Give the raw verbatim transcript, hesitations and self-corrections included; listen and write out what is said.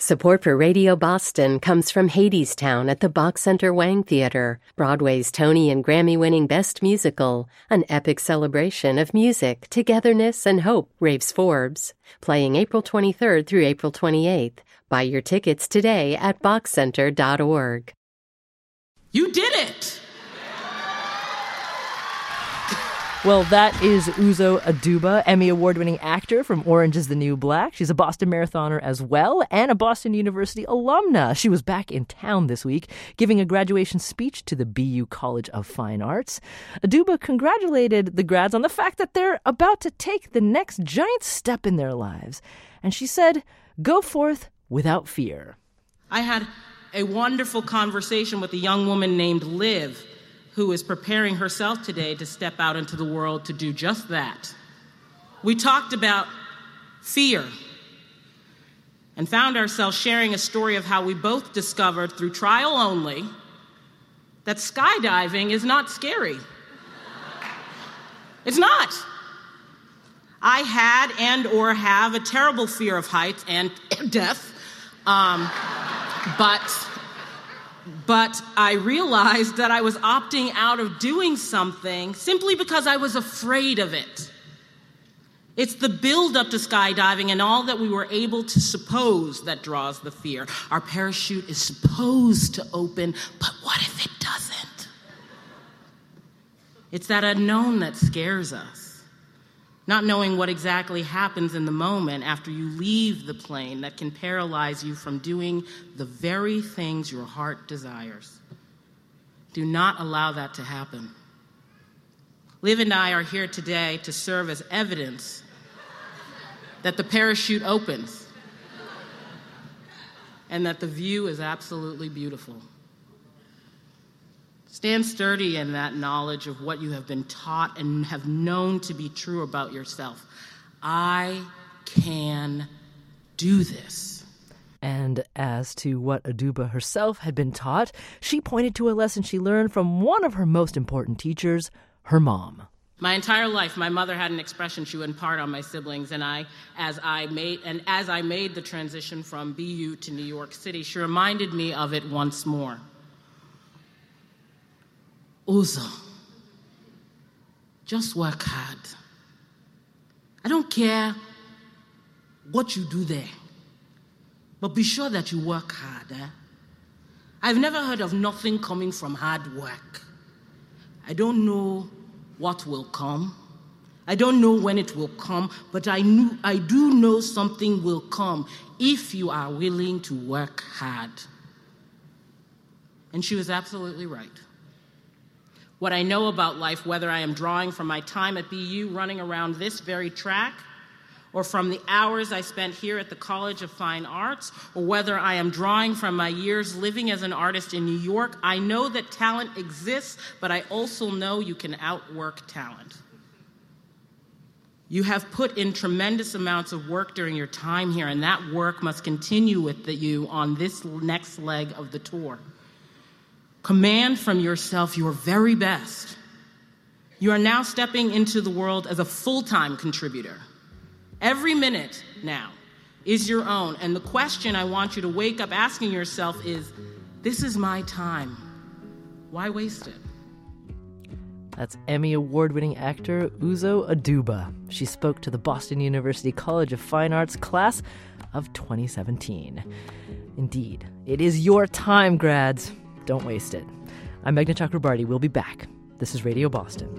Support for Radio Boston comes from Hadestown at the Bach Center Wang Theater, Broadway's Tony and Grammy-winning Best Musical, an epic celebration of music, togetherness, and hope, raves Forbes. Playing April twenty-third through April twenty-eighth. Buy your tickets today at bach center dot org. You did it! Well, that is Uzo Aduba, Emmy Award-winning actor from Orange is the New Black. She's a Boston Marathoner as well, and a Boston University alumna. She was back in town this week, giving a graduation speech to the B U College of Fine Arts. Aduba congratulated the grads on the fact that they're about to take the next giant step in their lives. And she said, "Go forth without fear." I had a wonderful conversation with a young woman named Liv, who is preparing herself today to step out into the world to do just that. We talked about fear and found ourselves sharing a story of how we both discovered through trial only that skydiving is not scary. It's not. I had and or have a terrible fear of heights and death, um, but... But I realized that I was opting out of doing something simply because I was afraid of it. It's the build-up to skydiving and all that we were able to suppose that draws the fear. Our parachute is supposed to open, but what if it doesn't? It's that unknown that scares us. Not knowing what exactly happens in the moment after you leave the plane that can paralyze you from doing the very things your heart desires. Do not allow that to happen. Liv and I are here today to serve as evidence that the parachute opens and that the view is absolutely beautiful. Stand sturdy in that knowledge of what you have been taught and have known to be true about yourself. I can do this. And as to what Aduba herself had been taught, she pointed to a lesson she learned from one of her most important teachers, her mom. My entire life, my mother had an expression she would impart on my siblings, and I, as I made, and as I made the transition from B U to New York City, she reminded me of it once more. Uzo, just work hard. I don't care what you do there, but be sure that you work hard. Eh? I've never heard of nothing coming from hard work. I don't know what will come. I don't know when it will come, but I, knew, I do know something will come if you are willing to work hard. And she was absolutely right. What I know about life, whether I am drawing from my time at B U running around this very track, or from the hours I spent here at the College of Fine Arts, or whether I am drawing from my years living as an artist in New York, I know that talent exists, but I also know you can outwork talent. You have put in tremendous amounts of work during your time here, and that work must continue with you on this next leg of the tour. Command from yourself your very best. You are now stepping into the world as a full-time contributor. Every minute now is your own, and the question I want you to wake up asking yourself is, this is my time. Why waste it? That's Emmy Award-winning actor Uzo Aduba. She spoke to the Boston University College of Fine Arts class of twenty seventeen. Indeed, it is your time, grads. Don't waste it. I'm Meghna Chakrabarty. We'll be back. This is Radio Boston.